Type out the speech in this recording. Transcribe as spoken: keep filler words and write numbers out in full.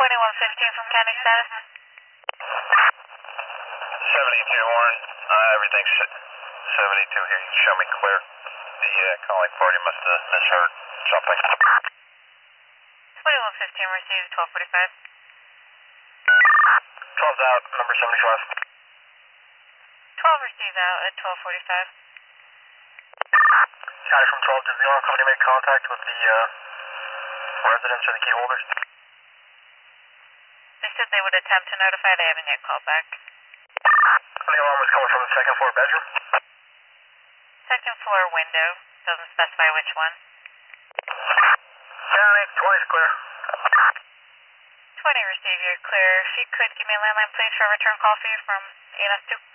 twenty-one fifteen from county status. seventy-two Warren, uh, everything's seventy-two here. You can show me clear. The uh, calling party must have misheard something. twenty-one fifteen received twelve forty-five. twelve's out, number seventy-five. twelve received out at twelve forty-five. Scotty from twelve, did the alarm company make contact with the uh, residents or the key holders? They said they would attempt to notify. They haven't yet called back. The alarm was coming from the second floor bedroom? Second floor window. Doesn't specify which one. County, twenty's clear. twenty received, you're clear. If you could give me a landline, please, for a return call for you from E N S two.